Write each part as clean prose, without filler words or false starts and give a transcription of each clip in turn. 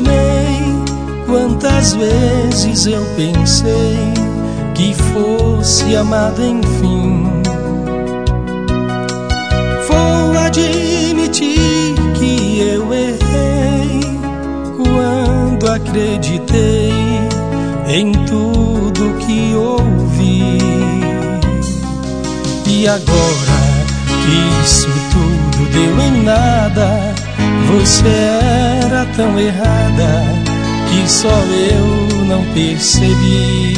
amei, quantas vezes eu pensei que fosse amado enfim. Vou admitir que eu errei quando acreditei em tudo que ouvi. E agora que isso tudo deu em nada, você era tão errada que só eu não percebi.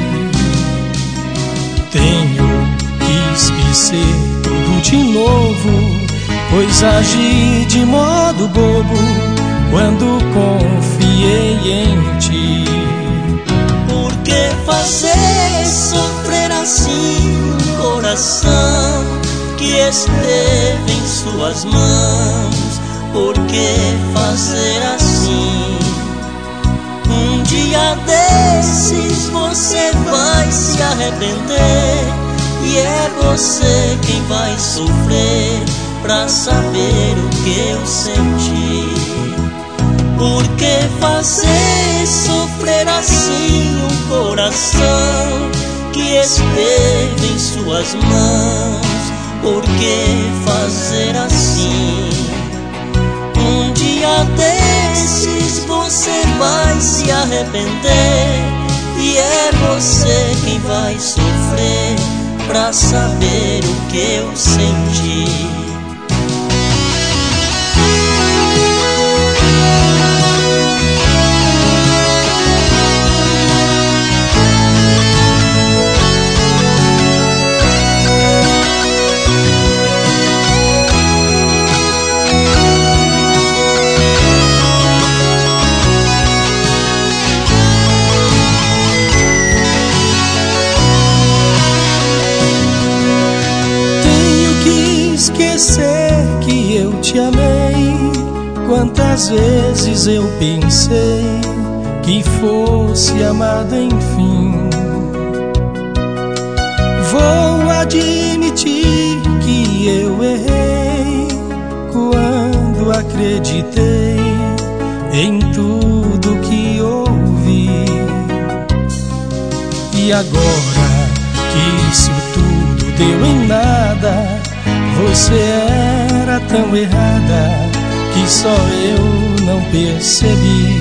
Tenho que esquecer tudo de novo, pois agi de modo bobo quando confiei em ti. Por que fazer sofrer assim um coração que esteve em suas mãos? Por que fazer assim? Um dia desses você vai se arrepender, e é você quem vai sofrer pra saber o que eu senti. Por que fazer sofrer assim um coração que esteve em suas mãos? Por que fazer assim? Um dia desses você vai se arrepender, e é você quem vai sofrer pra saber o que eu senti. Esquecer que eu te amei, quantas vezes eu pensei que fosse amado enfim. Vou admitir que eu errei quando acreditei em tudo que ouvi. E agora que isso tudo deu em nada, você era tão errada que só eu não percebi.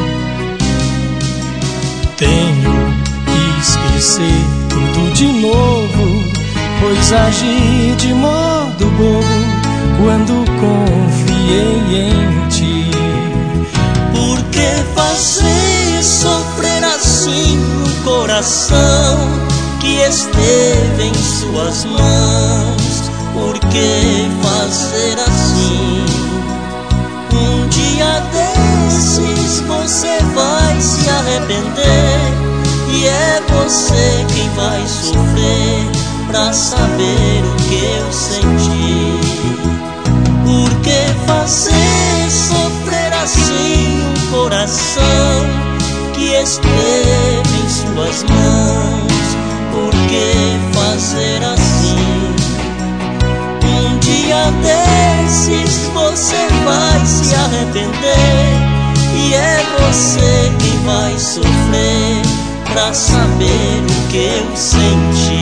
Tenho que esquecer tudo de novo, pois agi de modo bobo quando confiei em ti. Por que fazer sofrer assim um coração que esteve em suas mãos? Por que fazer assim? Um dia desses você vai se arrepender, e é você quem vai sofrer pra saber o que eu senti. Por que fazer sofrer assim um coração que esteve em suas mãos? Por que fazer assim? Um dia desses você vai se arrepender, e é você quem vai sofrer pra saber o que eu senti.